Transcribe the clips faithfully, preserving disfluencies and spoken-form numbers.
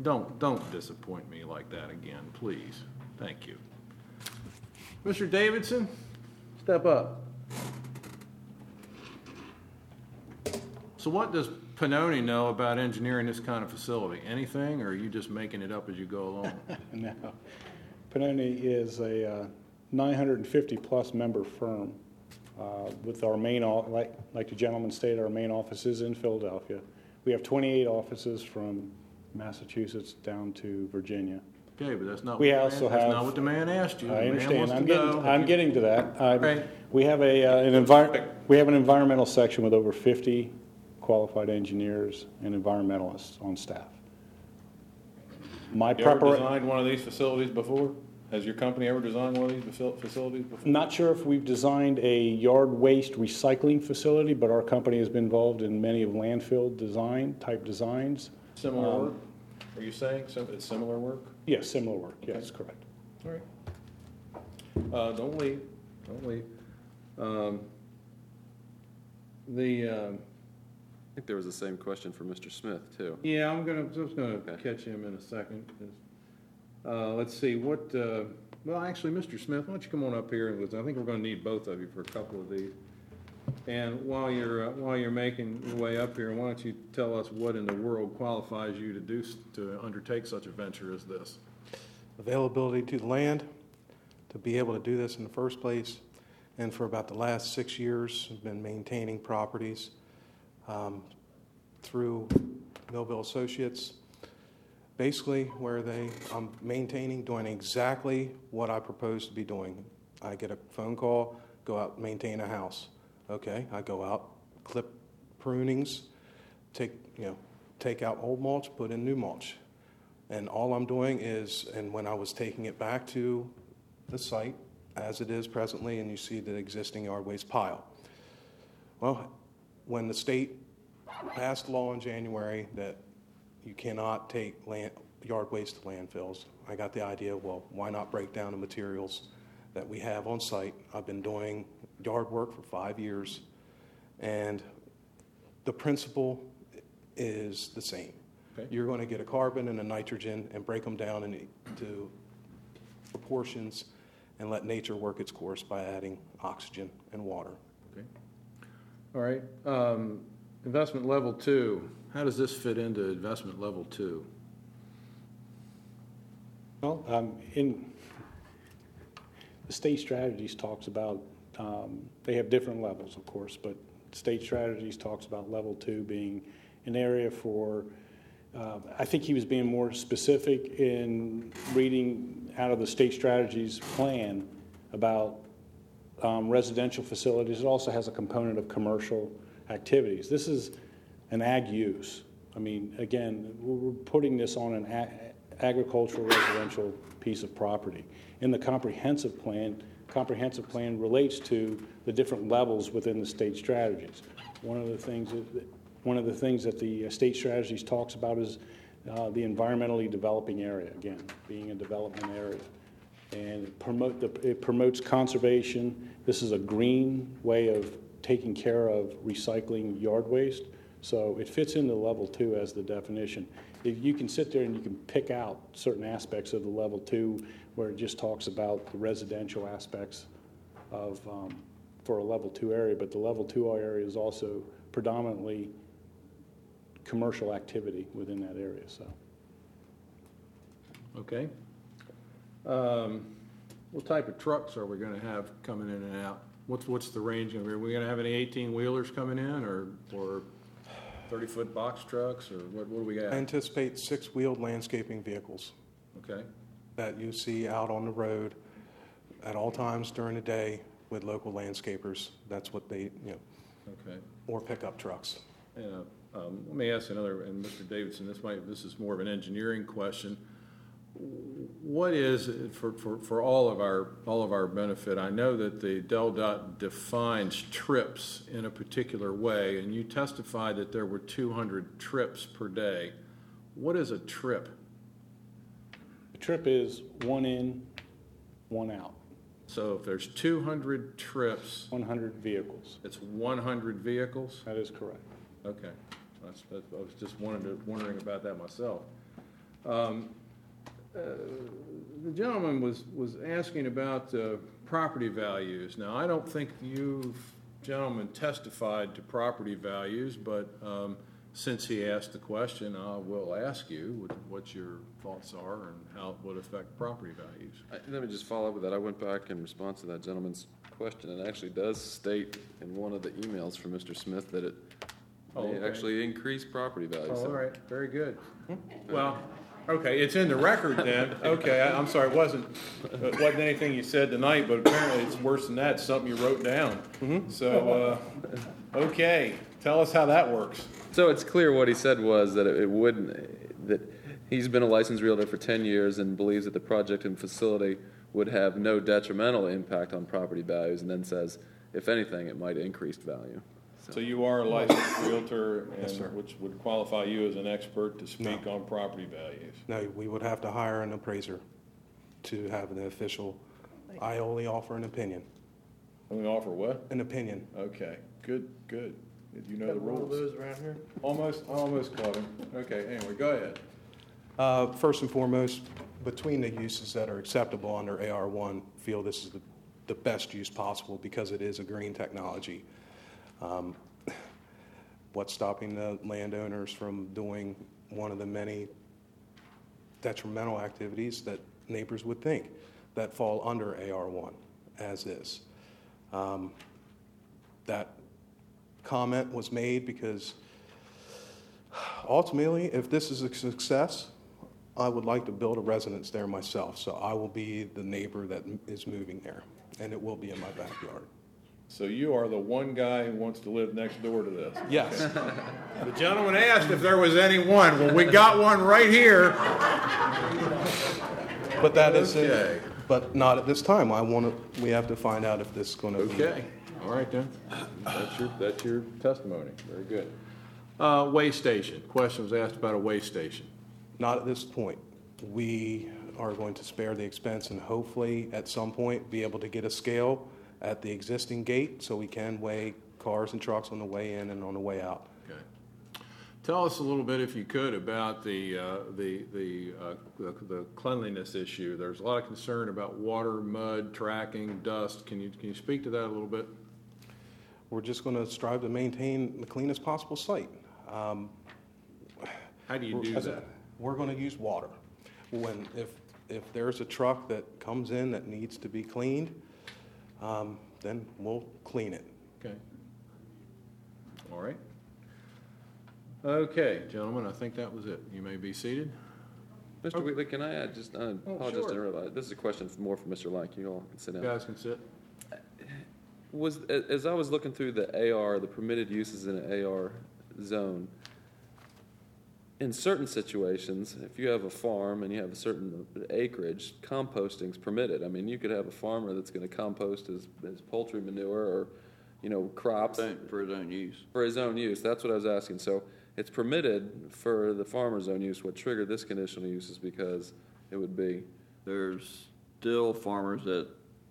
don't, don't disappoint me like that again, please. Thank you. Mister Davidson, step up. So what does Pannoni know about engineering this kind of facility? Anything, or are you just making it up as you go along? No. Pannoni is a uh, nine hundred fifty plus member firm uh, with our main, like, like the gentleman stated, our main office is in Philadelphia. We have twenty-eight offices from Massachusetts down to Virginia. Okay, but that's not, We what, also the man, that's have, not what the man asked you. The I man understand. wants I'm to getting. know I'm if getting to that. I'm, Right. We have a uh, an envir- We have an environmental section with over fifty qualified engineers and environmentalists on staff. My you ever prepar- designed one of these facilities before? Has your company ever designed one of these facilities before? Not sure if we've designed a yard waste recycling facility, but our company has been involved in many of landfill design type designs. Similar Um, work? Are you saying some, it's similar work? Yes, similar work. Okay. Yes, correct. All right. Uh, don't leave. Don't leave. Um, the um, I think there was the same question for Mister Smith, too. yeah, I'm gonna just gonna Okay. catch him in a second. 'Cause, uh, let's see what. Uh, well, actually, Mister Smith, why don't you come on up here? Because I think we're going to need both of you for a couple of these. And while you're uh, while you're making your way up here, why don't you tell us what in the world qualifies you to do s- to undertake such a venture as this? Availability to the land, to be able to do this in the first place, and for about the last six years, I've been maintaining properties um, through Millville Associates, basically where they, I'm maintaining, doing exactly what I propose to be doing. I get a phone call, go out and maintain a house. Okay, I go out, clip prunings, take, you know, take out old mulch, put in new mulch. And all I'm doing is, and when I was taking it back to the site as it is presently, and you see the existing yard waste pile. Well, when the state passed law in January that you cannot take land, yard waste to landfills, I got the idea, well, why not break down the materials that we have on site? I've been doing yard work for five years, and the principle is the same. Okay. You're going to get a carbon and a nitrogen and break them down into proportions and let nature work its course by adding oxygen and water. Okay. All right. Um, investment level two. How does this fit into investment level two? Well, um, in the state strategies talks about, um, they have different levels, of course, but state strategies talks about level two being an area for, uh, I think he was being more specific in reading out of the state strategies plan about um, residential facilities. It also has a component of commercial activities. This is an ag use. I mean, again, we're putting this on an a- agricultural residential piece of property. In the comprehensive plan, comprehensive plan relates to the different levels within the state strategies. One of the things that, one of the things that the state strategies talks about is uh, the environmentally developing area, again, being a development area. And it, promote the, it promotes conservation. This is a green way of taking care of recycling yard waste. So it fits into level two as the definition. If you can sit there and you can pick out certain aspects of the level two where it just talks about the residential aspects of um, for a level two area, but the level two area is also predominantly commercial activity within that area. So, Okay. Um, what type of trucks are we going to have coming in and out? What's what's the range going to be? Are we going to have any eighteen wheelers coming in, or or thirty foot box trucks, or what? What do we got? I anticipate six-wheeled landscaping vehicles Okay. that you see out on the road at all times during the day with local landscapers. That's what they, you know, Okay. or pickup trucks. Yeah. Um, let me ask another, and Mister Davidson, this might this is more of an engineering question. What is for, for, for all of our all of our benefit? I know that the Del Dot defines trips in a particular way, and you testified that there were two hundred trips per day. What is a trip? the trip is one in, one out, So if there's two hundred trips, one hundred vehicles. it's one hundred vehicles. That is correct. Okay, that's, that's, I was just wanted to, wondering about that myself. Um, uh, The gentleman was, was asking about uh, property values. Now, I don't think you gentlemen testified to property values, but um, since he asked the question, I will ask you what, what your thoughts are and how it would affect property values. I- Let me just follow up with that. I went back in response to that gentleman's question, and it actually does state in one of the emails from Mister Smith that it Oh, may okay. actually increase property value. Oh, So all right, very good. Well, okay, it's in the record then. Okay, I- I'm sorry, it wasn't, it wasn't anything you said tonight, but apparently it's worse than that, it's something you wrote down. So, uh, okay, tell us how that works. So it's clear what he said was that it wouldn't, that he's been a licensed realtor for ten years and believes that the project and facility would have no detrimental impact on property values, and then says, if anything, it might increase value. So you are a licensed realtor, Yes, and sir. which would qualify you as an expert to speak on property values? No, we would have to hire an appraiser to have the official, I only offer an opinion, Let me offer what? an opinion. Okay, good, good. You know the Got one of rules. those around here? Almost, almost caught him. Okay, anyway, go ahead. Uh, First and foremost, between the uses that are acceptable under A R one, feel this is the, the best use possible because it is a green technology. Um, What's stopping the landowners from doing one of the many detrimental activities that neighbors would think that fall under A R one as is? Um, That comment was made because ultimately, if this is a success, I would like to build a residence there myself. So I will be the neighbor that m- is moving there, and it will be in my backyard. So you are the one guy who wants to live next door to this? Yes. The gentleman asked if there was any one. Well, we got one right here. But that is, Okay. but not at this time. I want to, we have to find out if this is going to be. Okay, all right then. That's your, that's your testimony. Very good. Uh, Weigh station. Question was asked about a weigh station. Not at this point. We are going to spare the expense and hopefully at some point be able to get a scale at the existing gate so we can weigh cars and trucks on the way in and on the way out. Okay. Tell us a little bit, if you could, about the, uh, the, the, uh, the the cleanliness issue. There's a lot of concern about water, mud, tracking, dust. Can you, can you speak to that a little bit? We're just going to strive to maintain the cleanest possible site. Um, How do you do As a- that? We're going to use water. When, if, if there's a truck that comes in that needs to be cleaned, um, then we'll clean it. Okay. All right. Okay, gentlemen, I think that was it. You may be seated. Mister Wheatley, can I add, just, I apologize Oh, sure. to interrupt. This is a question more for Mister Lank. You all can sit You down. guys can sit. Was, a- as I was looking through the A R, the permitted uses in an A R zone, in certain situations, if you have a farm and you have a certain acreage, composting's permitted. I mean, you could have a farmer that's gonna compost his, his poultry manure or, you know, crops For his own use. for his own use. That's what I was asking. So it's permitted for the farmer's own use. What triggered this conditional use is because it would be, There's still farmers that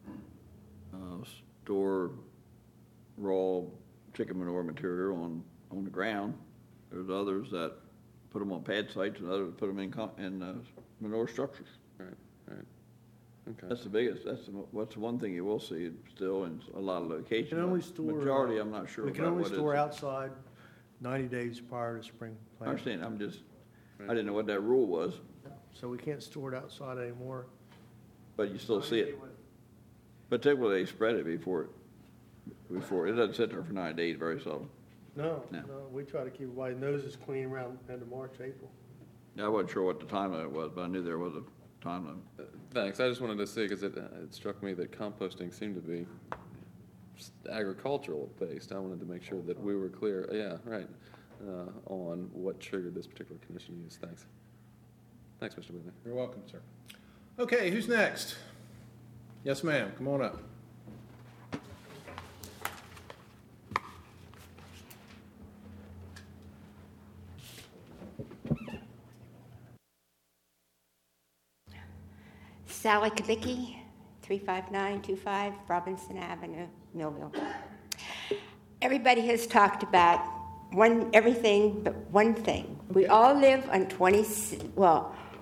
uh, store raw chicken manure material on, on the ground. There's others that put them on pad sites and others put them in, com- in uh, manure structures. right, right. Okay. That's the biggest, that's the, what's the one thing you will see still in a lot of locations. We can only store. Majority, I'm not sure We can about only what store is. outside ninety days prior to spring I planting. understand, I'm just, I didn't know what that rule was, So we can't store it outside anymore. but you still see it. But typically they spread it before, it before, it doesn't sit there for nine days very seldom. No, No. no, we try to keep everybody's noses clean around end of March, April. I wasn't sure what the time limit was, but I knew there was a time limit. Uh, Thanks. I just wanted to see, because it, uh, it struck me that composting seemed to be s- agricultural based. I wanted to make sure that we were clear, yeah, right, uh, on what triggered this particular conditional use. Thanks. Thanks, Mister Wheatley. You're welcome, sir. Okay, who's next? Yes, ma'am, come on up. Sally Kavicki, three five nine two five Robinson Avenue, Millville. Everybody has talked about one everything but one thing. We all live on twenty, well,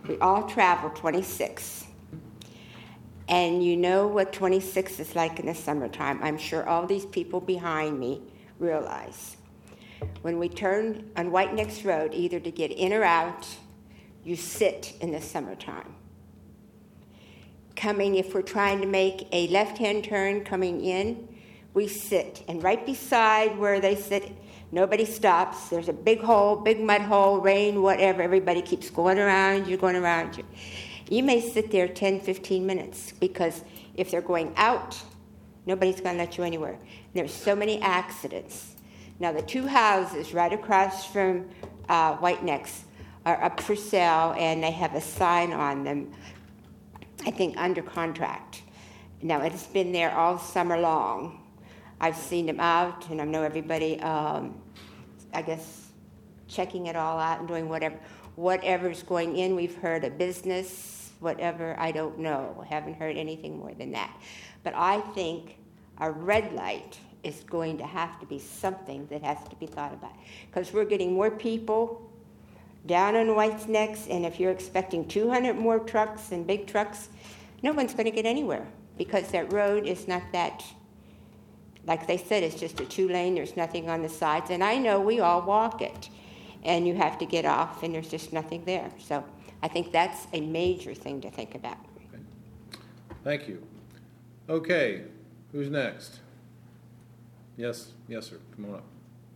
we all travel twenty-six. And you know what twenty-six is like in the summertime. I'm sure all these people behind me realize. When we turn on White Necks Road, either to get in or out, you sit in the summertime. Coming, if we're trying to make a left-hand turn coming in, we sit. And right beside where they sit, nobody stops. There's a big hole, big mud hole, rain, whatever. Everybody keeps going around you, going around you. You may sit there ten, fifteen minutes because if they're going out, nobody's going to let you anywhere. And there's so many accidents. Now, the two houses right across from uh, White Necks are up for sale, and they have a sign on them, I think, under contract. Now, it's been there all summer long. I've seen them out, and I know everybody, um, I guess, checking it all out and doing whatever. Whatever's going in, we've heard a business, whatever, I don't know. I haven't heard anything more than that. But I think a red light is going to have to be something that has to be thought about. Because we're getting more people down on White Necks, and if you're expecting two hundred more trucks and big trucks, no one's going to get anywhere because that road is not that, like they said, it's just a two-lane, there's nothing on the sides. And I know we all walk it, and you have to get off, and there's just nothing there. So I think that's a major thing to think about. Okay. Thank you. Okay, who's next? Yes, yes, sir. Come on up.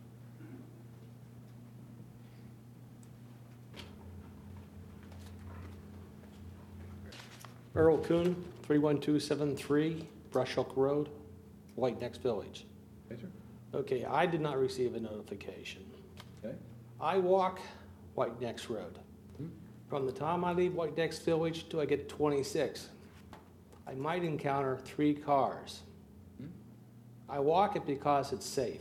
Earl Kuhn, three one two seven three Brush Hook Road, White Necks Village. Okay, sir. Okay, I did not receive a notification. Okay. I walk White Necks Road. Hmm. From the time I leave White Necks Village till I get to twenty-six, I might encounter three cars. Hmm. I walk it because it's safe.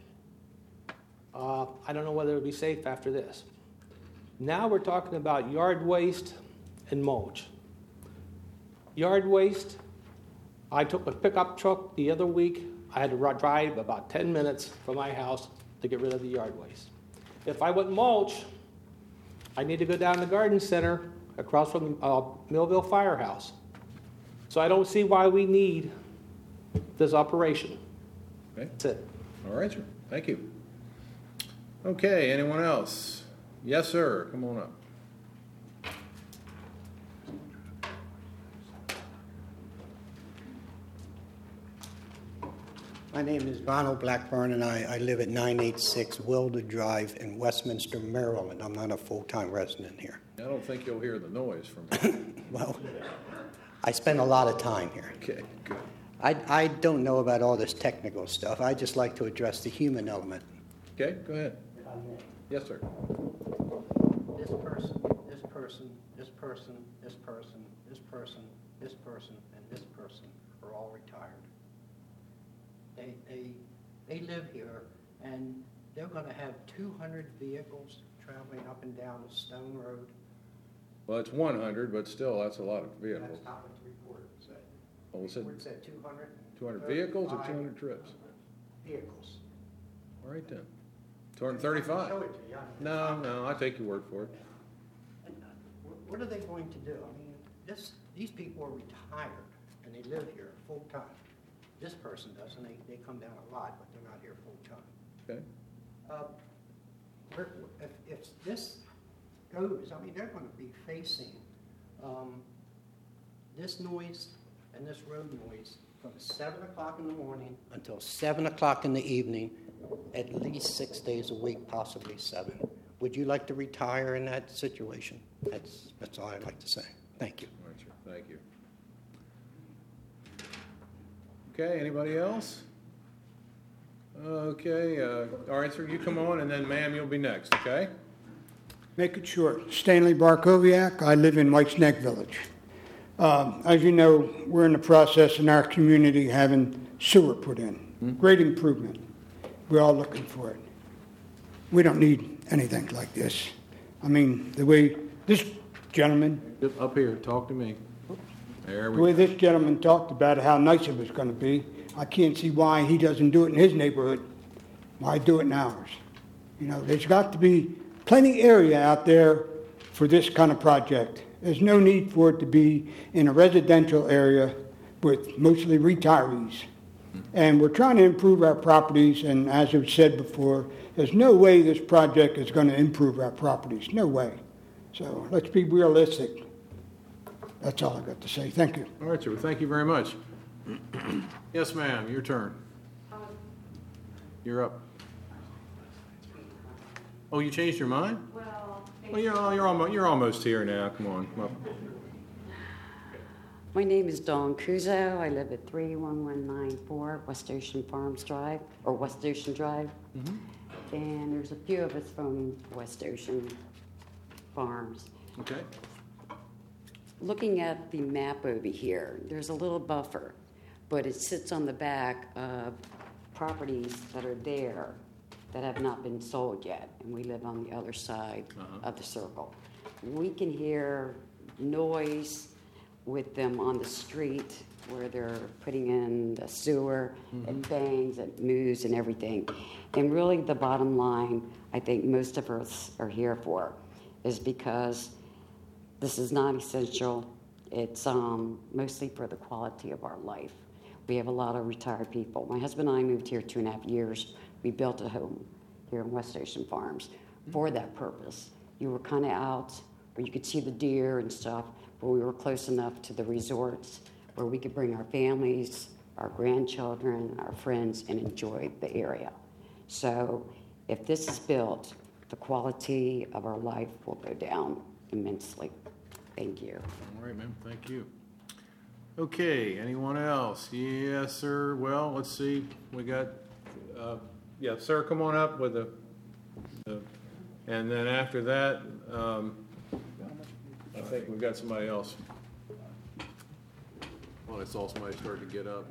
Uh, I don't know whether it'll be safe after this. Now we're talking about yard waste and mulch. Yard waste, I took a pickup truck the other week. I had to ri- drive about ten minutes from my house to get rid of the yard waste. If I went mulch, I need to go down to the garden center across from uh, Millville Firehouse. So I don't see why we need this operation. Okay. That's it. All right, sir. Thank you. Okay, anyone else? Yes, sir. Come on up. My name is Ronald Blackburn, and I, I live at nine eighty-six Wilder Drive in Westminster, Maryland. I'm not a full-time resident here. I don't think you'll hear the noise from me. Well, I spend a lot of time here. Okay, good. I, I don't know about all this technical stuff. I just like to address the human element. Okay, go ahead. Yes, sir. This person, this person, this person, this person, this person, this person, and this person are all retired. They, they, they live here, and they're going to have two hundred vehicles traveling up and down the Stone Road. Well, it's one hundred, but still, that's a lot of vehicles. That's not what the report said. Oh, The it said report said two hundred. two hundred vehicles or two hundred trips? Vehicles. All right, then. two hundred thirty-five. Show it to you. No, no, I take your word for it. And, uh, wh- What are they going to do? I mean, this, these people are retired, and they live here full-time. This person doesn't, they, they come down a lot, but they're not here full-time. Okay. Uh, we're- If, if this goes, I mean, they're gonna be facing, um, this noise and this road noise from seven o'clock in the morning until seven o'clock in the evening, at least six days a week, possibly seven. Would you like to retire in that situation? That's, that's all I'd like to say. Thank you. All right, sir. Thank you. Okay, anybody else? Okay, uh, all right, sir, you come on, and then ma'am, you'll be next, okay? Make it short. Stanley Barkoviak. I live in Whites Neck Village. Um, as you know, we're in the process in our community having sewer put in. Hmm. Great improvement. We're all looking for it. We don't need anything like this. I mean, the way this gentleman, Up here, talk to me. There the we way go. this gentleman talked about how nice it was going to be, I can't see why he doesn't do it in his neighborhood. Why do it in ours? You know, there's got to be plenty area out there for this kind of project. There's no need for it to be in a residential area with mostly retirees. And we're trying to improve our properties, and as I've said before, there's no way this project is going to improve our properties. No way. So let's be realistic. That's all I got to say. Thank you. All right, sir. Well, thank you very much. Yes, ma'am. Your turn. You're up. Oh, you changed your mind? Well, Well, you're, you're, almost, you're almost here now. Come on. Come up. my name is Dawn Kuzo. I live at three one one nine four West Ocean Farms Drive, or West Ocean Drive. Mm-hmm. And there's a few of us from West Ocean Farms. Okay. Looking at the map over here, there's a little buffer, but it sits on the back of properties that are there that have not been sold yet, and we live on the other side uh-huh. of the circle. We can hear noise with them on the street where they're putting in the sewer, mm-hmm. it bangs, it moves and everything. And really the bottom line, I think most of us are here for, is because this is not essential. It's um, mostly for the quality of our life. We have a lot of retired people. My husband and I moved here two and a half years. We built a home here in West Ocean Farms for that purpose. You were kind of out where you could see the deer and stuff, but we were close enough to the resorts where we could bring our families, our grandchildren, our friends, and enjoy the area. So if this is built, the quality of our life will go down immensely. Thank you. All right, ma'am. Thank you. Okay, anyone else? Yes, sir. Well, let's see. We got, uh, yeah, sir, come on up with the, the and then after that, um, I think we've got somebody else. Well, I saw somebody starting to get up.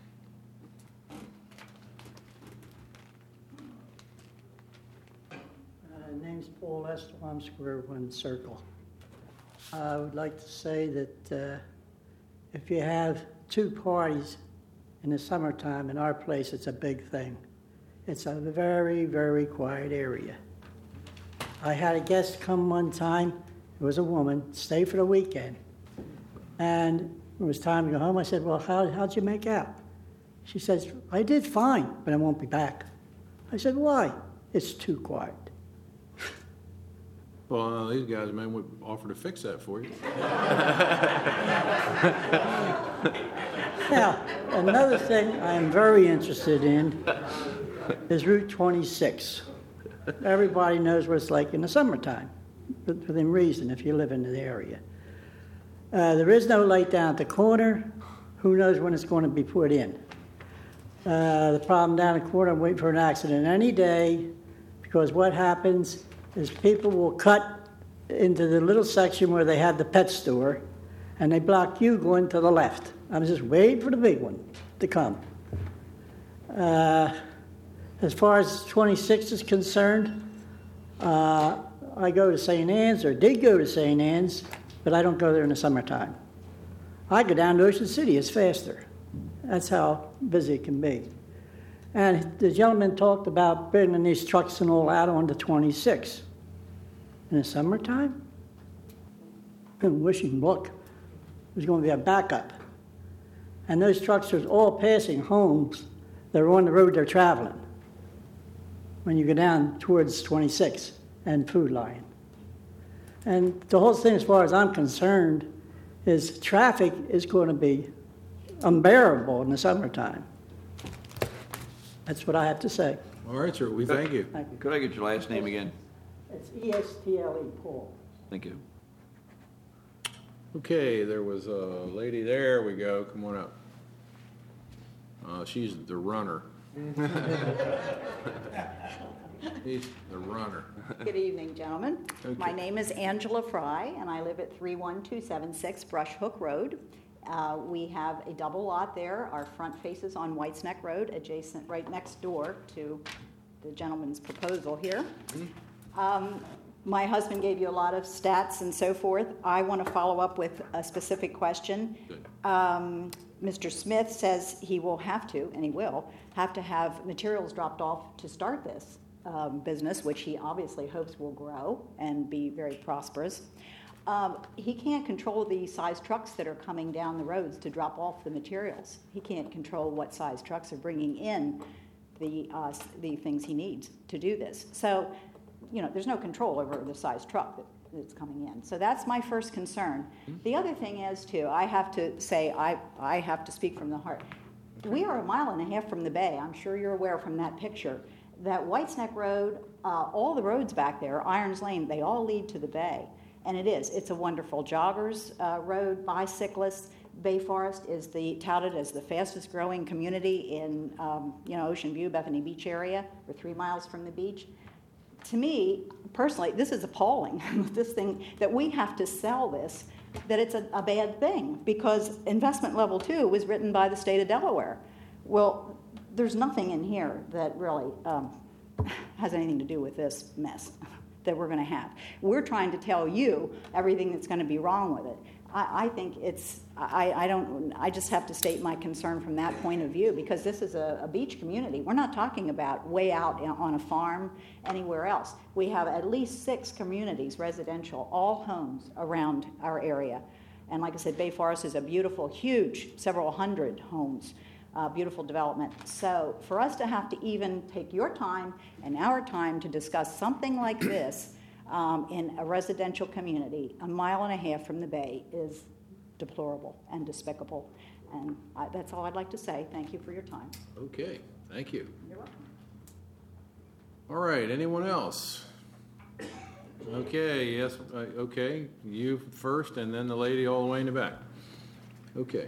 Uh, name's Paul Esteban, Square One Circle. I would like to say that uh, if you have two parties in the summertime, in our place, it's a big thing. It's a very, very quiet area. I had a guest come one time. It was a woman, stay for the weekend. And it was time to go home. I said, well, how, how'd you make out? She says, I did fine, but I won't be back. I said, why? It's too quiet. Well, uh, these guys, man, would offer to fix that for you. Now, another thing I am very interested in is Route twenty-six. Everybody knows what it's like in the summertime, within reason, if you live in the area. Uh, there is no light down at the corner. Who knows when it's going to be put in? Uh, the problem down the corner, I'm waiting for an accident any day, because what happens is people will cut into the little section where they have the pet store, and they block you going to the left. I'm just waiting for the big one to come. Uh, as far as twenty-six is concerned, uh, I go to Saint Anne's, or did go to Saint Anne's, but I don't go there in the summertime. I go down to Ocean City, it's faster. That's how busy it can be. And the gentleman talked about bringing these trucks and all out onto twenty-six. In the summertime, I'm wishing, look, there's going to be a backup. And those trucks are all passing homes that are on the road they're traveling when you go down towards twenty-six and Food Lion. And the whole thing, as far as I'm concerned, is traffic is going to be unbearable in the summertime. That's what I have to say. All right, sir. We thank you. Thank you. Could I get your last name again? It's E S T L E, Paul. Thank you. Okay, there was a lady. There we go. Come on up. Uh, she's the runner. He's the runner. Good evening, gentlemen. Okay. My name is Angela Fry, and I live at three one two seven six Brush Hook Road. Uh, we have a double lot there. Our front faces on White's Neck Road, adjacent, right next door to the gentleman's proposal here. Mm-hmm. Um, my husband gave you a lot of stats and so forth. I want to follow up with a specific question. Um, Mister Smith says he will have to, and he will, have to have materials dropped off to start this um, business, which he obviously hopes will grow and be very prosperous. Um, he can't control the size trucks that are coming down the roads to drop off the materials. He can't control what size trucks are bringing in the, uh, the things he needs to do this. So, you know, there's no control over the size truck that, that's coming in. So that's my first concern. The other thing is, too, I have to say, I, I have to speak from the heart. We are a mile and a half from the bay. I'm sure you're aware from that picture that White's Neck Road, uh, all the roads back there, Irons Lane, they all lead to the bay. And it is. It's a wonderful joggers uh, road, bicyclists. Bay Forest is the touted as the fastest growing community in um, you know, Ocean View, Bethany Beach area. We're three miles from the beach. To me, personally, this is appalling, this thing, that we have to sell this, that it's a, a bad thing, because investment level two was written by the state of Delaware. Well, there's nothing in here that really um, has anything to do with this mess that we're going to have. We're trying to tell you everything that's going to be wrong with it. I, I think it's, I, I don't, I just have to state my concern from that point of view, because this is a, a beach community. We're not talking about way out in, on a farm anywhere else. We have at least six communities, residential, all homes around our area. And like I said, Bay Forest is a beautiful, huge, several hundred homes, uh, beautiful development. So for us to have to even take your time and our time to discuss something like this um, in a residential community a mile and a half from the bay is deplorable and despicable. And I, that's all I'd like to say. Thank you for your time. Okay, thank you. You're welcome. All right, anyone else? Okay, yes, uh, okay, you first, and then the lady all the way in the back. Okay.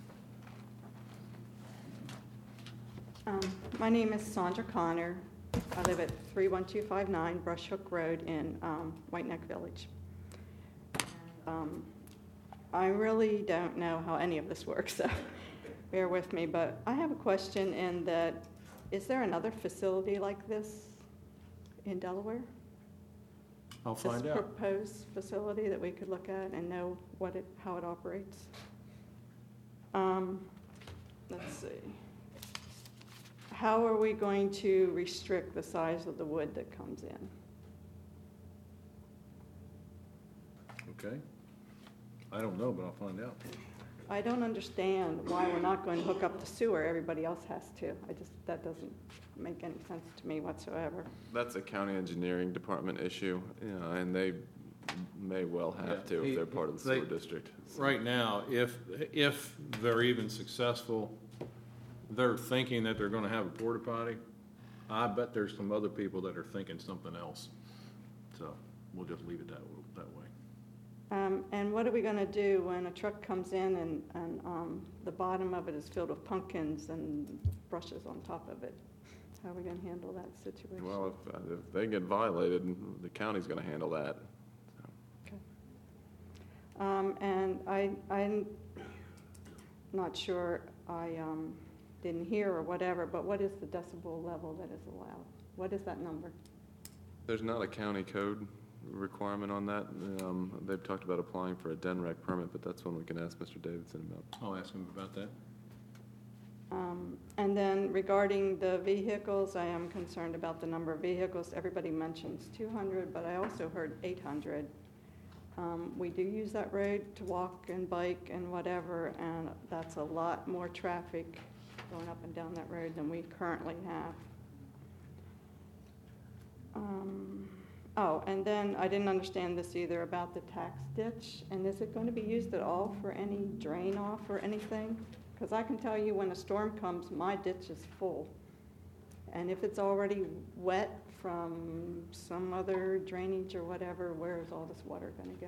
Um, my name is Sandra Connor. I live at three one two five nine Brush Hook Road in um, White Neck Village. And, um, I really don't know how any of this works, so bear with me. But I have a question in that, is there another facility like this in Delaware? I'll find this out. Proposed facility that we could look at and know what it, how it operates. Um, let's see. How are we going to restrict the size of the wood that comes in? Okay. I don't know, but I'll find out. I don't understand why we're not going to hook up the sewer. Everybody else has to. I just, that doesn't make any sense to me whatsoever. That's a county engineering department issue, you know, and they may well have Yeah, to he- if they're part of the they- sewer district. Right now, if, if they're even successful, they're thinking that they're gonna have a porta potty. I bet there's some other people that are thinking something else. So we'll just leave it that, that way. Um, and what are we going to do when a truck comes in and, and um, the bottom of it is filled with pumpkins and brushes on top of it? How are we going to handle that situation? Well, if, uh, if they get violated, the county's going to handle that. Okay. Um, and I, I'm not sure, I um, didn't hear or whatever, but what is the decibel level that is allowed? What is that number? There's not a county code requirement on that. Um, they've talked about applying for a D N R E C permit, but that's one we can ask Mister Davidson about. I'll ask him about that. Um, and then regarding the vehicles, I am concerned about the number of vehicles. Everybody mentions two hundred, but I also heard eight hundred. Um, we do use that road to walk and bike and whatever, and that's a lot more traffic going up and down that road than we currently have. Um, oh, and then I didn't understand this either about the tax ditch. And is it going to be used at all for any drain off or anything? Because I can tell you when a storm comes, my ditch is full. And if it's already wet from some other drainage or whatever, where is all this water going to go?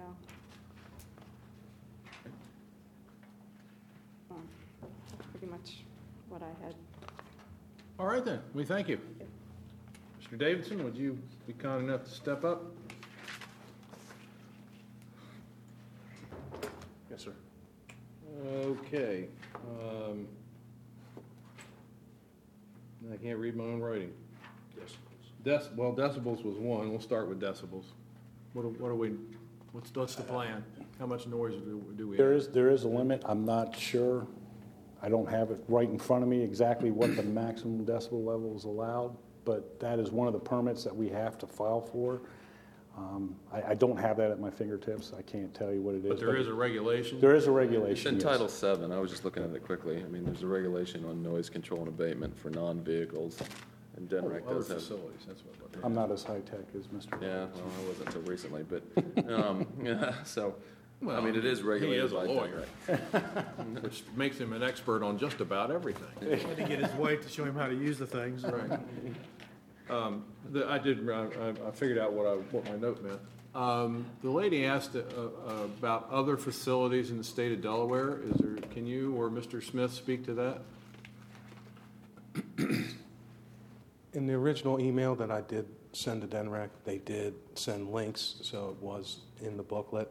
Um, that's pretty much what I had. All right then, we thank you. Mister Davidson, would you be kind enough to step up? Yes, sir. Okay. Um, I can't read my own writing. Dec- well, decibels was one. We'll start with decibels. What are, what are we, what's, what's the plan? How much noise do, do we have? There is, there is a limit. I'm not sure. I don't have it right in front of me exactly what the maximum decibel level is allowed, but that is one of the permits that we have to file for. Um, I, I don't have that at my fingertips. I can't tell you what it is. But there is a regulation? There is a It's regulation, in yes. Title seven, I was just looking at it quickly. I mean, there's a regulation on noise control and abatement for non-vehicles, and Oh, DENREC other does have. facilities, that's what. I'm not as high-tech as Mister Yeah, well, I wasn't until recently, but, um, yeah, so, I mean, it is He regulated is a by lawyer, DENREC. which makes him an expert on just about everything. Had to get his wife to show him how to use the things. Right. Um, the, I did, I, I- I figured out what I, what my note meant. Um, the lady asked, uh, uh, about other facilities in the state of Delaware. Is there, can you or Mister Smith speak to that? In the original email that I did send to DENREC, they did send links, so it was in the booklet.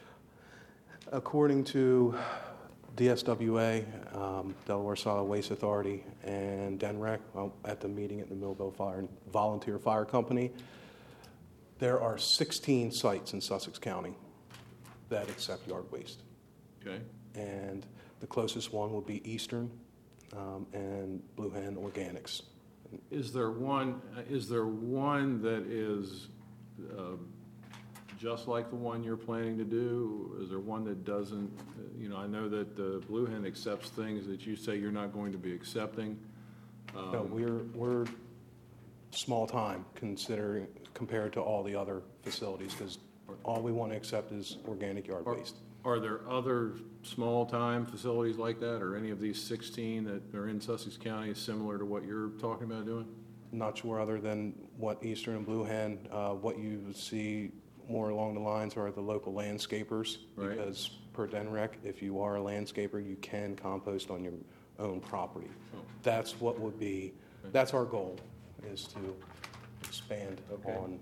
According to D S W A, um, Delaware Solid Waste Authority, and DENREC, well, at the meeting at the Millville Fire Volunteer Fire Company, there are sixteen sites in Sussex County that accept yard waste. Okay. And the closest one would be Eastern um, and Blue Hen Organics. Is there one, is there one that is uh, just like the one you're planning to do? Is there one that doesn't? You know, I know that uh, Blue Hen accepts things that you say you're not going to be accepting. Um, No, we're, we're small time considering, compared to all the other facilities, because all we want to accept is organic yard Are- waste. Are there other small-time facilities like that, or any of these sixteen that are in Sussex County similar to what you're talking about doing? Not sure other than what Eastern and Blue Hen, uh, what you see more along the lines are the local landscapers. Right. Because per DENREC, if you are a landscaper, you can compost on your own property. Oh. That's what would be, that's our goal, is to expand Okay. on.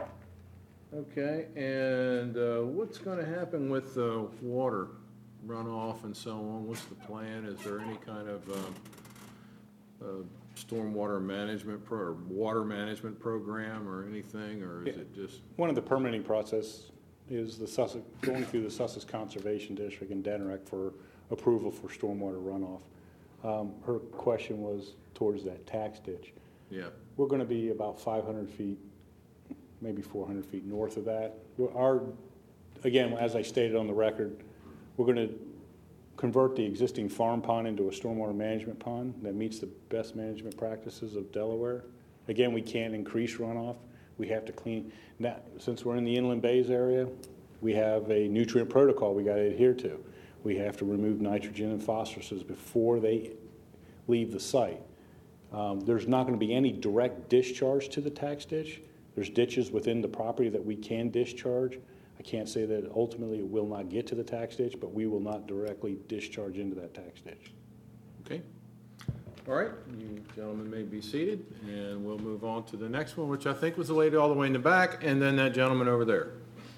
Okay, and uh, what's going to happen with uh, water runoff and so on? What's the plan? Is there any kind of um, uh, stormwater management pro, or water management program or anything, or is Yeah. it just? One of the permitting process is the Sussex, going through the Sussex Conservation District and DENREC for approval for stormwater runoff. Um, Her question was towards that tax ditch. Yeah. We're going to be about five hundred feet, maybe four hundred feet north of that. We're- Our, again, as I stated on the record, we're going to convert the existing farm pond into a stormwater management pond that meets the best management practices of Delaware. Again, we can't increase runoff. We have to clean. Now, since we're in the inland bays area, we have a nutrient protocol we got to adhere to. We have to remove nitrogen and phosphoruses before they leave the site. Um, there's not going to be any direct discharge to the tax ditch. There's ditches within the property that we can discharge. I can't say that ultimately it will not get to the tax ditch, but we will not directly discharge into that tax ditch. Okay. All right, you gentlemen may be seated, and we'll move on to the next one, which I think was the lady all the way in the back, and then that gentleman over there.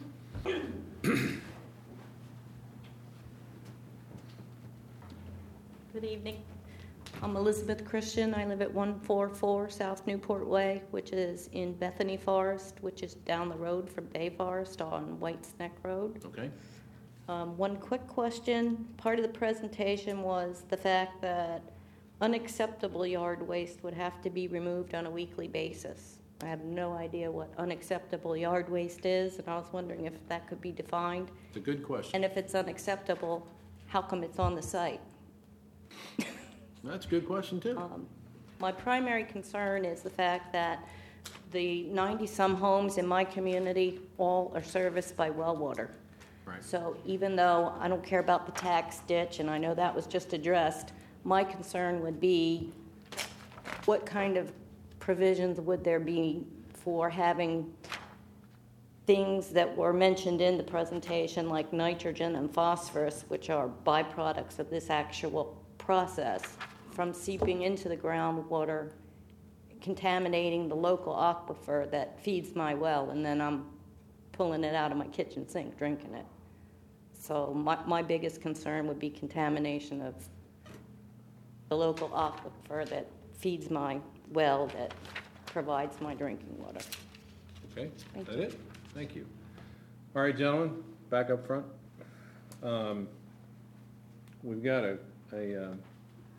Good evening. I'm Elizabeth Christian. I live at one forty-four South Newport Way, which is in Bethany Forest, which is down the road from Bay Forest on White's Neck Road. Okay. Um, one quick question. Part of the presentation was the fact that unacceptable yard waste would have to be removed on a weekly basis. I have no idea what unacceptable yard waste is, and I was wondering if that could be defined. It's a good question. And if it's unacceptable, how come it's on the site? That's a good question, too. Um, my primary concern is the fact that the ninety-some homes in my community all are serviced by well water. Right. So even though I don't care about the tax ditch, and I know that was just addressed, my concern would be what kind of provisions would there be for having things that were mentioned in the presentation, like nitrogen and phosphorus, which are byproducts of this actual process, from seeping into the groundwater, contaminating the local aquifer that feeds my well, and then I'm pulling it out of my kitchen sink, drinking it. So my, my biggest concern would be contamination of the local aquifer that feeds my well, that provides my drinking water. Okay, Thank that you. it? Thank you. All right, gentlemen, back up front. Um, We've got a, a um,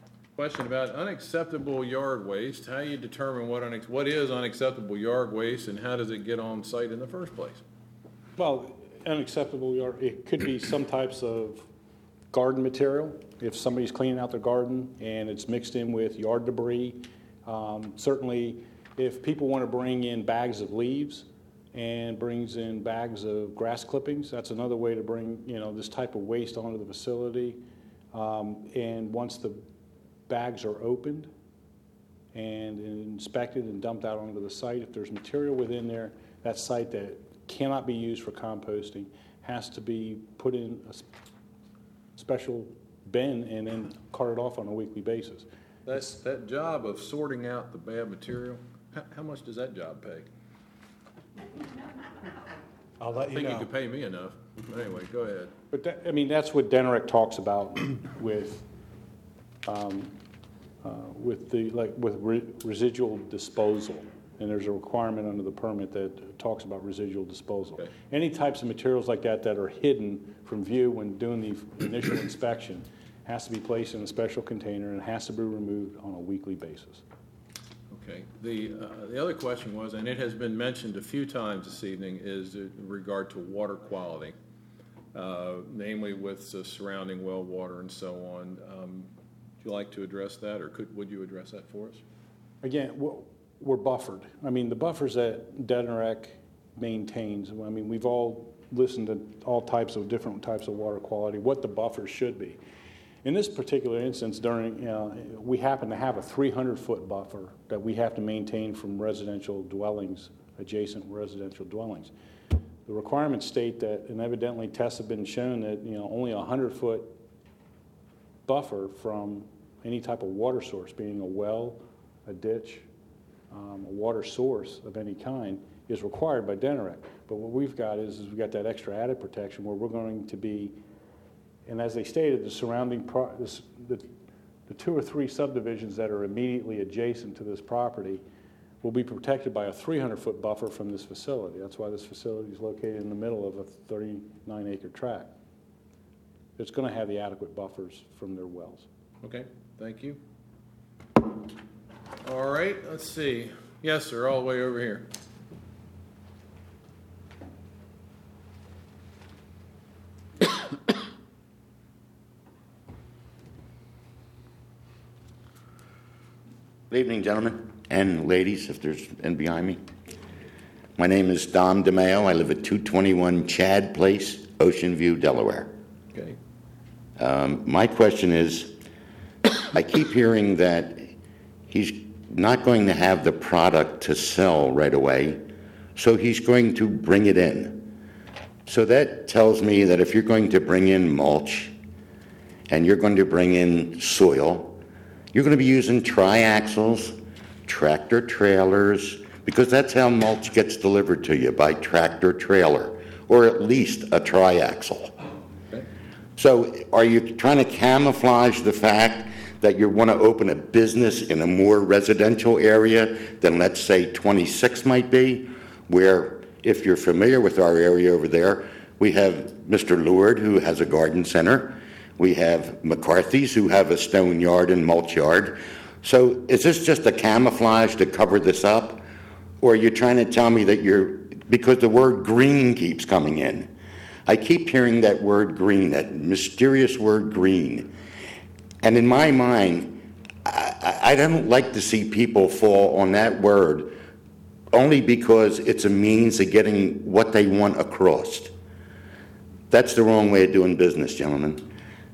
question about unacceptable yard waste. How do you determine what unex- what is unacceptable yard waste, and how does it get on site in the first place? Well, unacceptable yard, it could be some types of garden material. If somebody's cleaning out their garden and it's mixed in with yard debris, um, certainly if people want to bring in bags of leaves and brings in bags of grass clippings, that's another way to bring, you know, this type of waste onto the facility. Um, and once the bags are opened and inspected and dumped out onto the site, if there's material within there, that site that cannot be used for composting has to be put in a special bin and then carted off on a weekly basis. That's that job of sorting out the bad material. How, how much does that job pay? I'll let I you think know. you could pay me enough. Anyway, go ahead. But that, I mean, that's what Deneric talks about with, um, uh, with the, like, with re- residual disposal. And there's a requirement under the permit that talks about residual disposal. Okay. Any types of materials like that that are hidden from view when doing the initial inspection has to be placed in a special container and has to be removed on a weekly basis. Okay. The uh, the other question was, and it has been mentioned a few times this evening, is in regard to water quality, uh, namely with the surrounding well water and so on. Um, would you like to address that, or could would you address that for us? Again, we're, we're buffered. I mean, the buffers that Deneric maintains, I mean, we've all listened to all types of different types of water quality, what the buffers should be. In this particular instance, during, you know, we happen to have a three hundred foot buffer that we have to maintain from residential dwellings, adjacent residential dwellings. The requirements state that, and evidently tests have been shown that, you know, only a one hundred foot buffer from any type of water source, being a well, a ditch, um, a water source of any kind, is required by Deneric. But what we've got is, is we've got that extra added protection where we're going to be, and as they stated, the surrounding, pro- this, the, the two or three subdivisions that are immediately adjacent to this property will be protected by a three hundred foot buffer from this facility. That's why this facility is located in the middle of a thirty-nine acre tract. It's going to have the adequate buffers from their wells. Okay, thank you. All right, let's see. Yes, sir, all the way over here. Good evening, gentlemen and ladies, if there's and behind me. My name is Dom DeMeo. I live at two twenty-one Chad Place, Ocean View, Delaware. Okay. Um, my question is, I keep hearing that he's not going to have the product to sell right away, so he's going to bring it in. So that tells me that if you're going to bring in mulch and you're going to bring in soil, you're going to be using triaxles, tractor trailers, because that's how mulch gets delivered to you, by tractor trailer, or at least a triaxle. Okay. So are you trying to camouflage the fact that you want to open a business in a more residential area than, let's say, twenty-six might be, where, if you're familiar with our area over there, we have Mister Lord, who has a garden center. We have McCarthy's, who have a stone yard and mulch yard. So is this just a camouflage to cover this up? Or are you trying to tell me that you're, because the word green keeps coming in. I keep hearing that word green, that mysterious word green. And in my mind, I, I don't like to see people fall on that word only because it's a means of getting what they want across. That's the wrong way of doing business, gentlemen.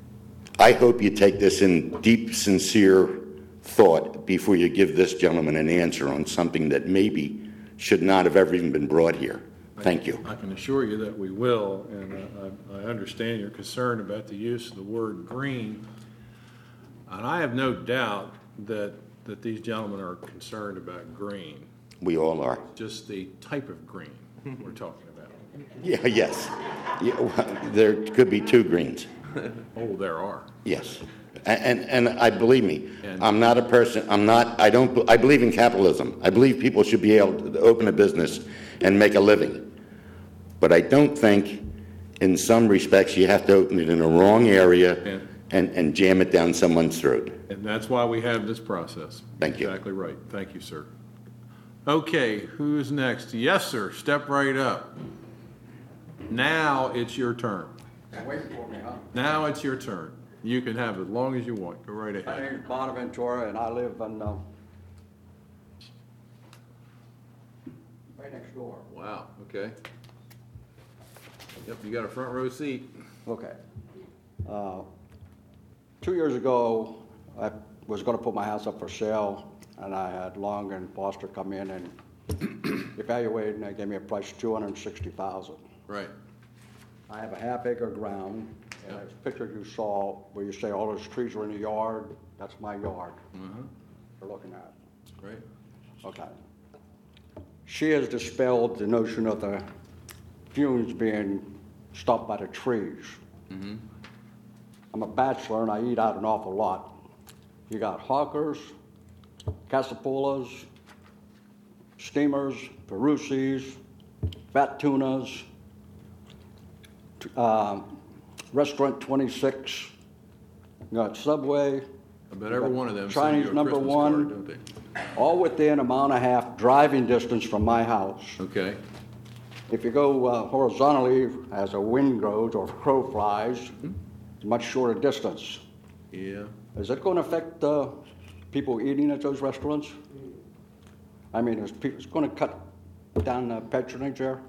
I hope you take this in deep, sincere thought before you give this gentleman an answer on something that maybe should not have ever even been brought here. Thank you. I can assure you that we will, and uh, I, I understand your concern about the use of the word green. And I have no doubt that, that these gentlemen are concerned about green. We all are. Just the type of green we're talking about. Yeah, yes. Yeah, well, there could be two greens. Oh, there are. Yes. And, and, and I believe me, I'm not a person, I'm not, I don't, I believe in capitalism. I believe people should be able to open a business and make a living. But I don't think, in some respects, you have to open it in the wrong area, and, and jam it down someone's throat. And that's why we have this process. Thank you. Exactly right. Thank you, sir. Okay, who's next? Yes, sir. Step right up. Now it's your turn. Wait for me, huh? Now it's your turn. You can have as long as you want. Go right My ahead. name is Bonaventura, and I live in, uh, right next door. Wow, okay. Yep, you got a front row seat. Okay. Uh, Two years ago, I was gonna put my house up for sale, and I had Long and Foster come in and evaluate, and they gave me a price of two hundred and sixty thousand. Right. I have a half acre ground, and this picture you saw where you say all those trees are in the yard, that's my yard Uh-huh. we're looking at. Right. Okay. She has dispelled the notion of the fumes being stopped by the trees. Mm-hmm. I'm a bachelor and I eat out an awful lot. You got hawkers, casapolas, steamers, Perusis, fat tunas, uh, Restaurant twenty-six, you got Subway. I bet every one of them send Chinese you a number Christmas one, card, don't they? all within a mile and a half driving distance from my house. Okay. If you go uh, horizontally as a wind goes or crow flies, Mm-hmm. it's a much shorter distance. Yeah. Is it going to affect uh, people eating at those restaurants? I mean, is people, it's going to cut down the patronage there?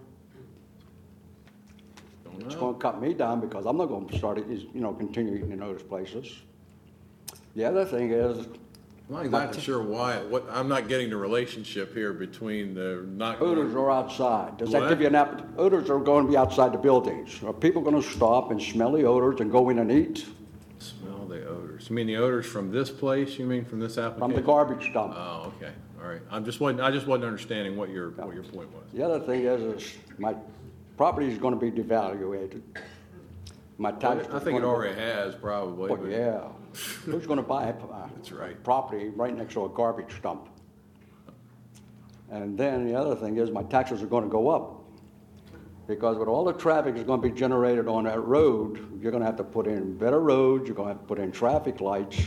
Don't It's know. going to cut me down because I'm not going to start, eat- you know, continue eating in those places. The other thing is, I'm not exactly sure why, what, I'm not getting the relationship here between the not. odors are outside. Does that What? give you an app? Odors are going to be outside the buildings. Are people going to stop and smell the odors and go in and eat? Smell the odors. You mean the odors from this place? You mean from this application? From the garbage dump. Oh, okay, all right. I'm just wasn't, I just wasn't understanding what your, what your point was. The other thing is, is my property is going to be devaluated. My tax. I think it already has, probably. Oh, but- yeah. Who's going to buy a uh, That's right. property right next to a garbage dump? And then the other thing is, my taxes are going to go up. Because with all the traffic that's going to be generated on that road, you're going to have to put in better roads, you're going to have to put in traffic lights.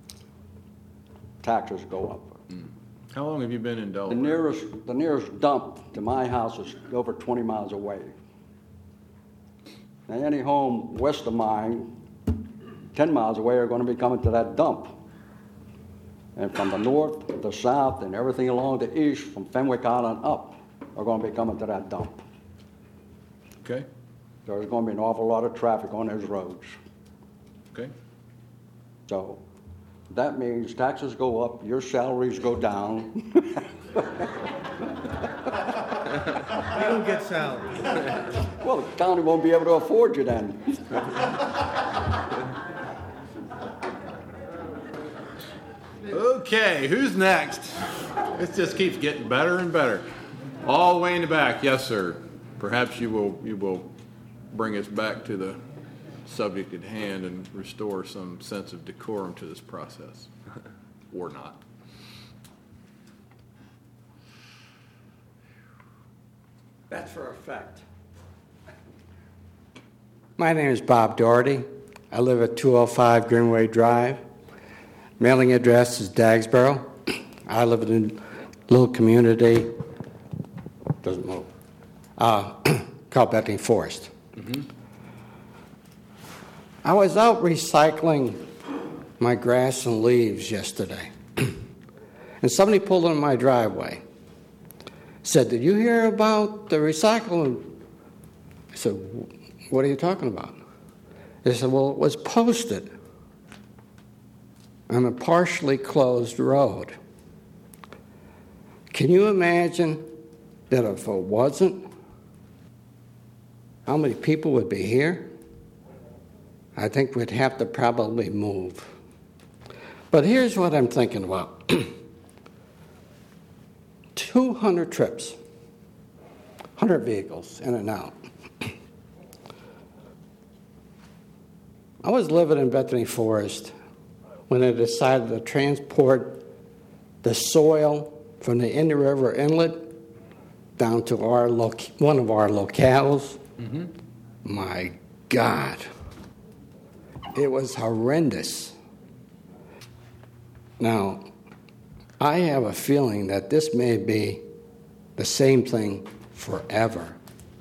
Taxes go up. How long have you been in The Delaware? nearest, the nearest dump to my house is over twenty miles away. Now, any home west of mine, ten miles away, are going to be coming to that dump. And from the north, the south, and everything along the east, from Fenwick Island up, are going to be coming to that dump. Okay, There's going to be an awful lot of traffic on those roads. okay. So that means taxes go up, your salaries go down. You don't get salary. Well, the county won't be able to afford you then. Okay, who's next? This just keeps getting better and better. All the way in the back, yes, sir. Perhaps you will, you will bring us back to the subject at hand and restore some sense of decorum to this process, or not. That's for a fact. My name is Bob Doherty. I live at two oh five Greenway Drive. Mailing address is Dagsboro. I live in a little community, doesn't move, uh, called Bethany Forest. Mm-hmm. I was out recycling my grass and leaves yesterday, and somebody pulled in my driveway. Said, "Did you hear about the recycling?" I said, "What are you talking about?" They said, "Well, it was posted on a partially closed road." Can you imagine that if it wasn't, how many people would be here? I think we'd have to probably move. But here's what I'm thinking about. two hundred trips, one hundred vehicles in and out. I was living in Bethany Forest when they decided to transport the soil from the Indian River Inlet down to our loc- one of our locales. Mm-hmm. My God. It was horrendous. Now, I have a feeling that this may be the same thing forever.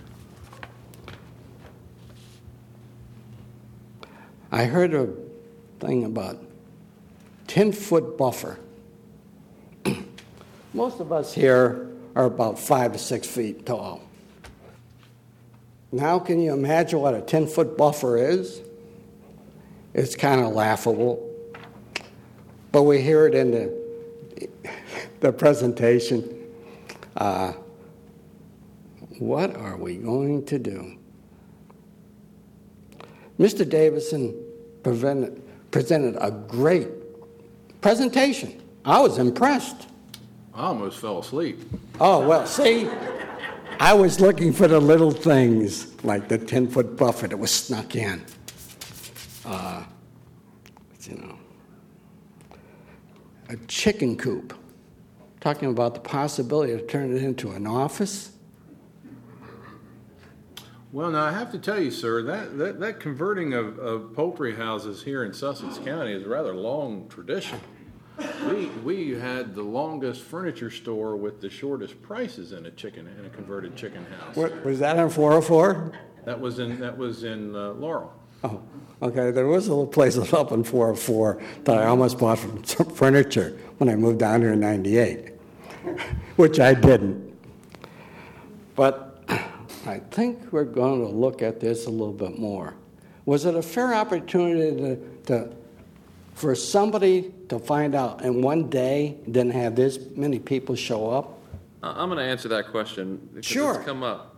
I heard a thing about ten-foot buffer. Most of us here are about five to six feet tall. Now, can you imagine what a ten-foot buffer is? It's kind of laughable. But we hear it in the, the presentation. Uh, what are we going to do? Mister Davidson prevented, presented a great presentation. I was impressed. I almost fell asleep. Oh, well, see, I was looking for the little things, like the ten-foot buffer that was snuck in. Uh, you know, a chicken coop, talking about the possibility of turning it into an office. Well, now I have to tell you, sir, that, that, that converting of, of poultry houses here in Sussex County is a rather long tradition. We we had the longest furniture store with the shortest prices in a chicken in a converted chicken house. What, was that on four oh four? That was in that was in uh, Laurel. Oh, okay. There was a little place up in four oh four that I almost bought from some furniture when I moved down here in ninety-eight, which I didn't. But I think we're going to look at this a little bit more. Was it a fair opportunity to, to for somebody to find out in one day didn't have this many people show up? I'm going to answer that question because Sure. it's come up.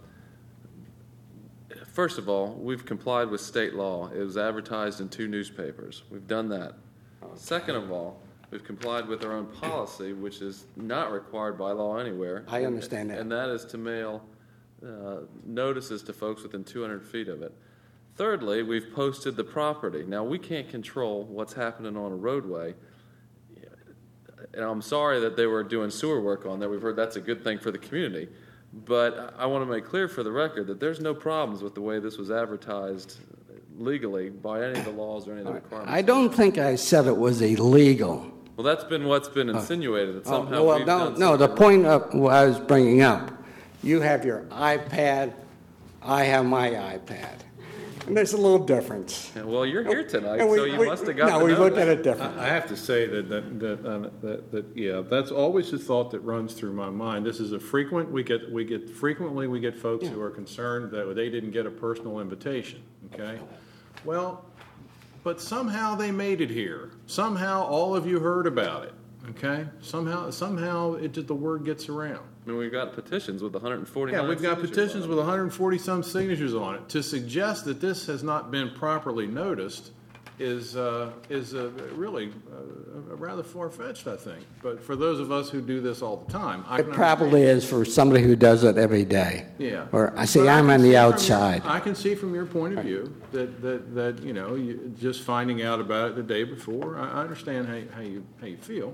First of all, we've complied with state law. It was advertised in two newspapers. We've done that. Second of all, we've complied with our own policy, which is not required by law anywhere. I understand that. And that is to mail uh, notices to folks within two hundred feet of it. Thirdly, we've posted the property. Now, we can't control what's happening on a roadway. And I'm sorry that they were doing sewer work on there. We've heard that's a good thing for the community. But I want to make clear for the record that there's no problems with the way this was advertised legally by any of the laws or any of the requirements. I don't think I said it was illegal. Well, that's been what's been insinuated, that Oh, somehow well, we've no, done no, the something point of what I was bringing up, you have your iPad, I have my iPad. And there's a little difference. Yeah, well, you're here tonight, And we- so you we- must have gotten No, to we know looked that. at it different. I I have to say that, that, that, uh, that, that, yeah, that's always the thought that runs through my mind. This is a frequent, we get, we get, frequently we get folks who are concerned that they didn't get a personal invitation, okay? Well, but somehow they made it here. Somehow all of you heard about it, okay? Somehow, somehow it, just- the word gets around. I mean, we've got petitions with one hundred forty-nine Yeah, we've got signatures petitions on with one hundred forty some signatures on it. To suggest that this has not been properly noticed is, uh, is uh, really uh, rather far-fetched, I think. But for those of us who do this all the time, I It can probably is for somebody who does it every day. Yeah. Or, I see, But I'm can on see the from your- outside. I can see from your point of view that, that, that, you know, you, just finding out about it the day before, I, I understand how, how you, how you feel.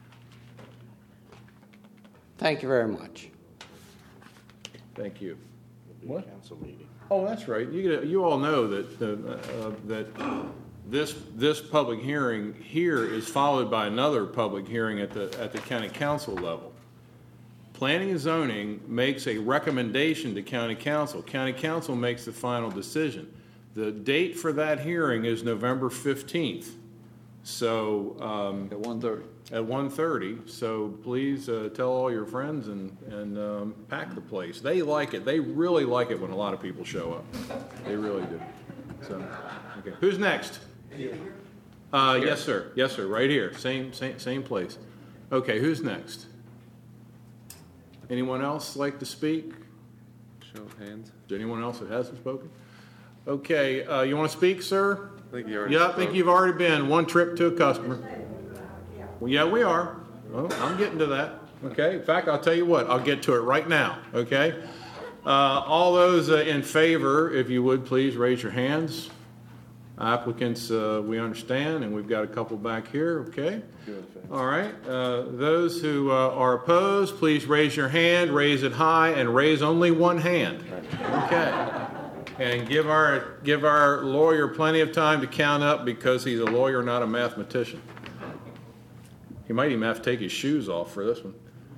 Thank you very much. Thank you. What? Council meeting. Oh, that's right. You, you all know that, uh, uh, that this, this public hearing here is followed by another public hearing at the, at the county council level. Planning and zoning makes a recommendation to county council. County council makes the final decision. The date for that hearing is November fifteenth. So, um, At one thirty. at one thirty, so please uh, tell all your friends and, and um, pack the place. They like it. They really like it when a lot of people show up. They really do. So, okay. Who's next? Uh, yes, sir. Yes, sir. Right here. Same, same, same place. Okay, who's next? Anyone else like to speak? Show of hands. Is there anyone else that hasn't spoken? Okay, uh, you want to speak, sir? I think you already Yeah, I think spoke. you've already been. One trip to a customer. Well, yeah, we are. Well, I'm getting to that. Okay. In fact, I'll tell you what. I'll get to it right now. Okay. Uh, all those uh, in favor, if you would, please raise your hands. Applicants, uh, we understand, and we've got a couple back here. Okay. All right. Uh, those who uh, are opposed, please raise your hand. Raise it high, and raise only one hand. Okay. And give our, give our lawyer plenty of time to count up because he's a lawyer, not a mathematician. He might even have to take his shoes off for this one.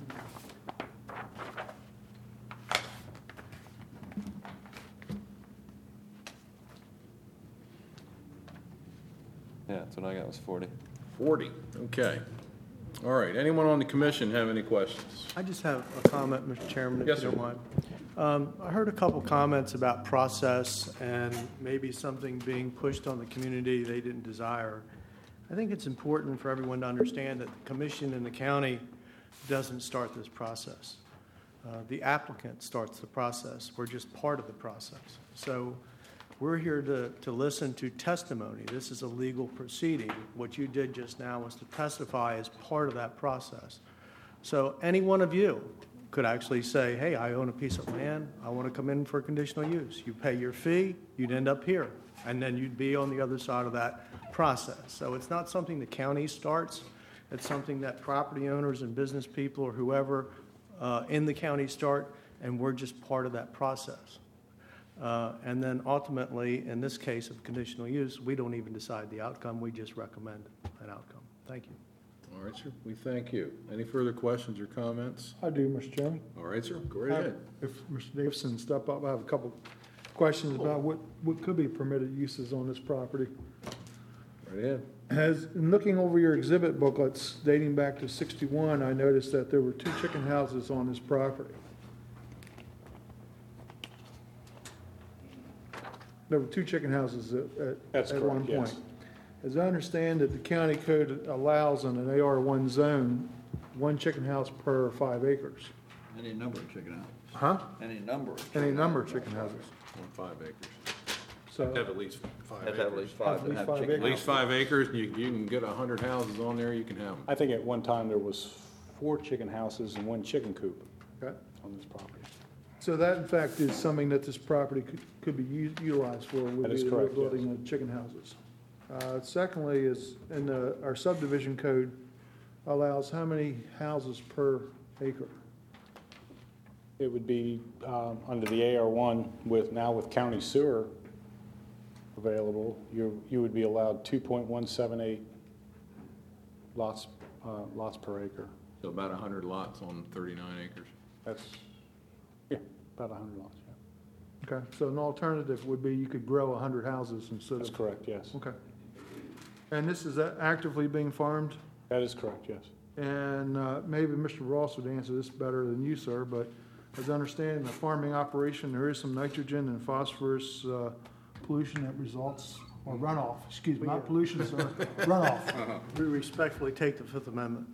Yeah, that's what I got was forty. forty, okay. All right, anyone on the commission have any questions? I just have a comment, Mister Chairman, Yes, if you sir. don't mind. Um, I heard a couple comments about process and maybe something being pushed on the community they didn't desire. I think it's important for everyone to understand that the commission and the county doesn't start this process. Uh, The applicant starts the process. We're just part of the process. So we're here to, to listen to testimony. This is a legal proceeding. What you did just now was to testify as part of that process. So any one of you could actually say, hey, I own a piece of land. I want to come in for conditional use. You pay your fee, you'd end up here, and then you'd be on the other side of that process. So it's not something the county starts. It's something that property owners and business people or whoever uh, in the county start, and we're just part of that process. Uh, And then ultimately, in this case of conditional use, we don't even decide the outcome. We just recommend an outcome. Thank you. All right, sir, we thank you. Any further questions or comments? I do, Mister Chairman. All right, sir, go right ahead. If Mister Davidson step up, I have a couple questions about what, what could be permitted uses on this property. Right ahead. As, in looking over your exhibit booklets dating back to sixty-one, I noticed that there were two chicken houses on this property. There were two chicken houses at, at, That's at correct, one yes. point. As I understand it, the county code allows in an A R one zone, one chicken house per five acres. Any number of chicken houses. Huh? Any number of. Any number of chicken houses. On five acres. So, Have at least five Have acres. to have at least five Have at to least have five chicken At least house. five acres, and you, you can get a hundred houses on there, you can have them. I think at one time there was four chicken houses and one chicken coop okay. on this property. So that in fact is something that this property could, could be u- utilized for, would That is be the correct, building yes. of chicken houses. Uh, secondly is, in the, our subdivision code allows how many houses per acre? It would be um, under the A R one with, now with county sewer available, you, you would be allowed two point one seven eight lots, uh, lots per acre. So about a hundred lots on thirty-nine acres. That's, yeah, about one hundred lots, yeah. Okay, so an alternative would be you could grow one hundred houses instead of. That's correct, yes. Okay. And this is actively being farmed? That is correct, yes. And uh, maybe Mister Ross would answer this better than you, sir, but as I understand, in the farming operation, there is some nitrogen and phosphorus uh, pollution that results, or runoff, excuse me, not pollution, sir, runoff. We respectfully take the Fifth Amendment.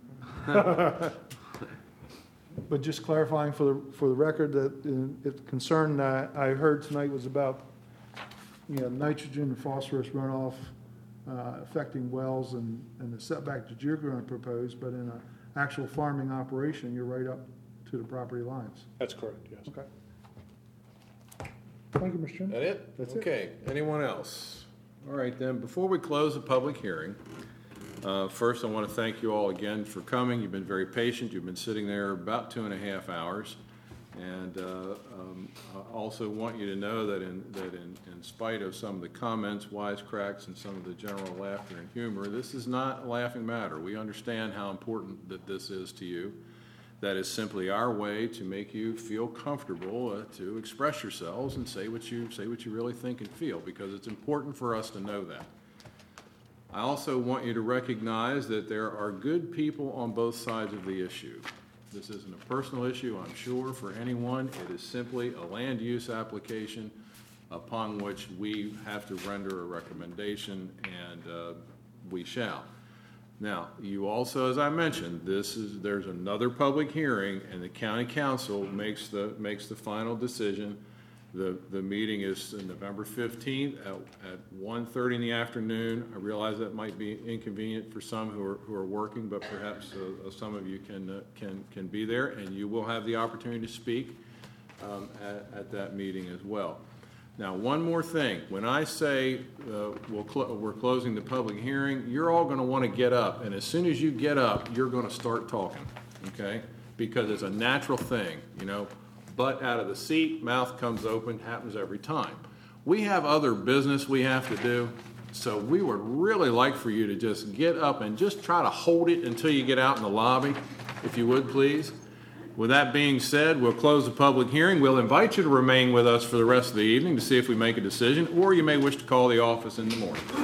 But just clarifying for the, for the record that uh, the concern that I heard tonight was about, you know, nitrogen and phosphorus runoff uh, affecting wells and, and the setback that you're going to propose, but in an actual farming operation, you're right up to the property lines. That's correct, yes. Okay. Thank you, Mister Chairman. That it? That's it. Okay, anyone else? All right, then, before we close the public hearing, uh, first I want to thank you all again for coming. You've been very patient. You've been sitting there about two and a half hours. And uh, um, I also want you to know that in, that in, in spite of some of the comments, wisecracks, and some of the general laughter and humor, this is not a laughing matter. We understand how important that this is to you. That is simply our way to make you feel comfortable uh, to express yourselves and say what you say what you really think and feel, because it's important for us to know that. I also want you to recognize that there are good people on both sides of the issue. This isn't a personal issue, I'm sure, for anyone. It is simply a land use application upon which we have to render a recommendation, and uh, we shall. Now, you also, as I mentioned, this is, there's another public hearing, and the county council makes the, makes the final decision. The, the meeting is November fifteenth at, at one thirty in the afternoon. I realize that might be inconvenient for some who are, who are working, but perhaps uh, some of you can, uh, can, can be there, and you will have the opportunity to speak um, at, at that meeting as well. Now, one more thing. When I say uh, we'll cl- we're closing the public hearing, you're all going to want to get up. And as soon as you get up, you're going to start talking, okay? Because it's a natural thing, you know. Butt out of the seat, mouth comes open, happens every time. We have other business we have to do, so we would really like for you to just get up and just try to hold it until you get out in the lobby, if you would, please. With that being said, we'll close the public hearing. We'll invite you to remain with us for the rest of the evening to see if we make a decision, or you may wish to call the office in the morning.